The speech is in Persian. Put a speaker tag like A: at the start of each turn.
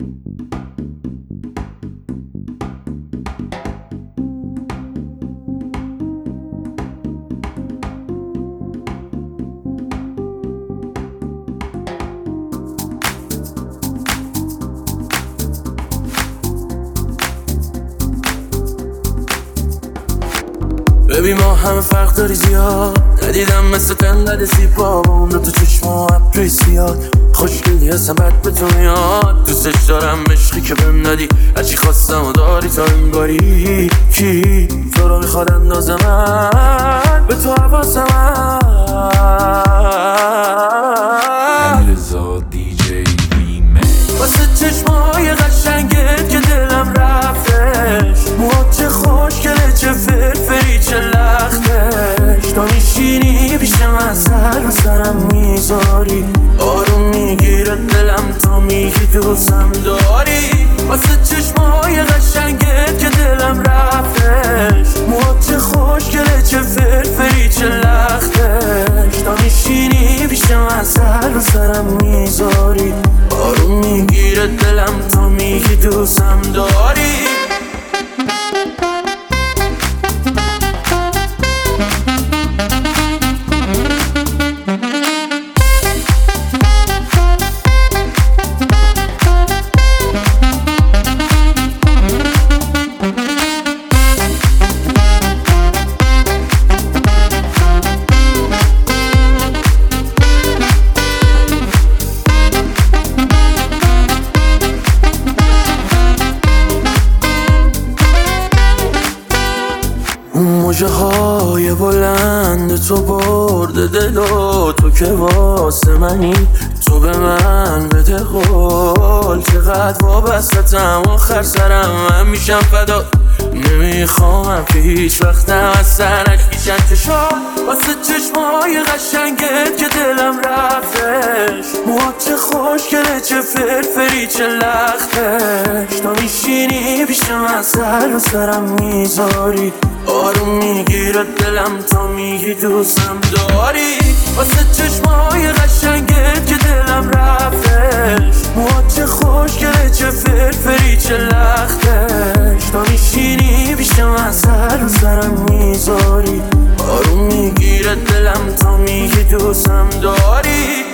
A: ببین ما همه فرق داری زیاد، ندیدم مثل تنقل زیبا با اون تو چشم و ابری زیاد. خوشگلی هستم بد به تو میاد، دوستش دارم عشقی که بهم ندی، هرچی خواستم و داری تا این باری. کی تو رو میخواد اندازه من به تو حواسم
B: امیرزا دیجی ریمیکس.
A: واسه چشمای قشنگت که دلم رفتش، موهات چه خوشگله چه فرفری چه لختش. تا میشینی پیش من سر و سرم میذاری، آروم میگیره دلم تا میگی دوستم داری. واسه چشمای قشنگت که دلم رفتش، موهات چه خوشگله چه فرفری چه لختش. تا میشینی پیش من سر و سرم میذاری، آروم میگیره دلم تا میگی دوستم داری. موجه های بلند تو برده دل و تو که واسه منی، تو به من بده قول. چقدر وابستم آخر سرم من میشم فدا، نمیخوام که هیچ وقتم از سرک کشن چشم. واسه چشمای قشنگت که دلم رفتش، موهات چه خوشگله چه فرفری چه لختش. تا میشینی پیش من سر و سرم میذاری، آروم میگیره دلم تا میگی دوستم داری. واسه چشمای قشنگت که دلم رفتش، موهات چه خوشگله چه فرفری چه لختش. تا میشینی پیش من سر و سرم میذاری، آروم میگیره دلم تا میگی دوستم داری.